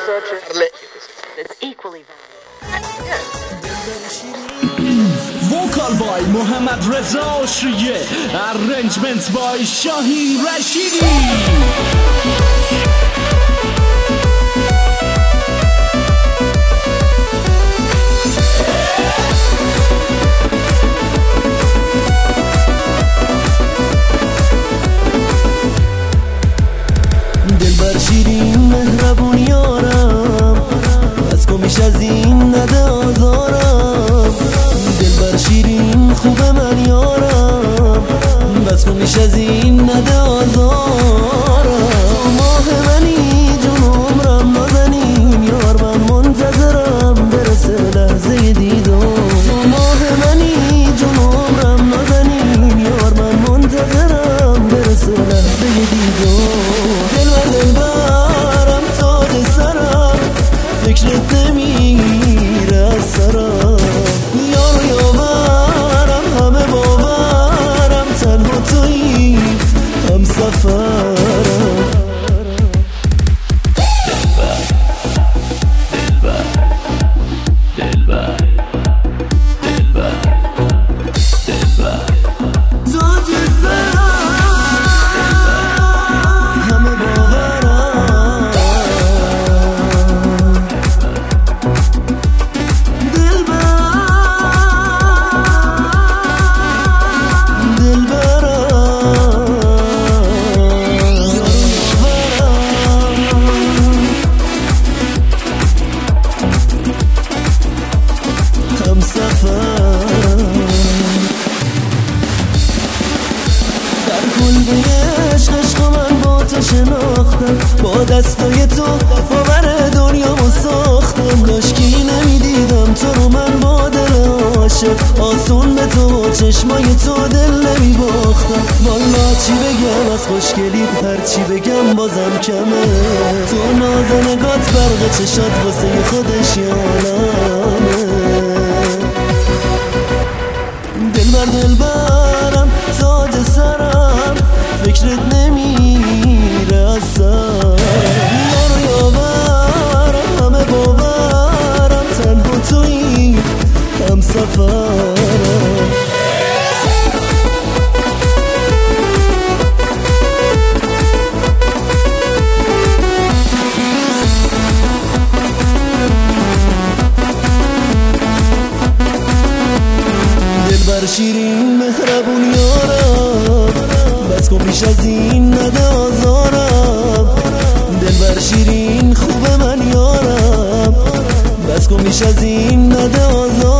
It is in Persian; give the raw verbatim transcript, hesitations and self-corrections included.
Vocal by محمد رضا شیه، arrangement by شاهین رشیدی. دلبر شیرین مهربون یارم، بس کن میش از این نده آزارم. دلبر شیرین خوب من یارم، بس کن میش از این نده آزارم. تو ماه منی جون عمرم نازنین یار، من منتظرم برسه لحظه دیدار. تو ماه منی جون عمرم نازنین یار، من منتظرم برسه لحظه دیدار. دلبرم تاج سرم، فکرت نمیره از سرم. یار یاورم همه باورم، تنها تویی هم سفرم. دلبر دلبر دلبر دلبر دلبر تاج سرم، با دستای تو باور دنیامو ساختم. کاشکی نمیدیدم تو رو من با دل عاشق، آسون به تو چشمای تو دل نمیباختم. والا چی بگم از خوشگلیت، هر چی بگم بازم کمه. تو نازنگات برق چشات واسه خودش یالمه. دلبر دلبرم تاج سرم، فکرت نمیره از سرم. یار یاورم همه باورم، تنها تویی هم سفرم. دلبر شیرین مهربون یارم، بس کن بیش از این نده آزارم. دلبر شیرین خوب من یارم، بس کن بیش از این نده آزارم.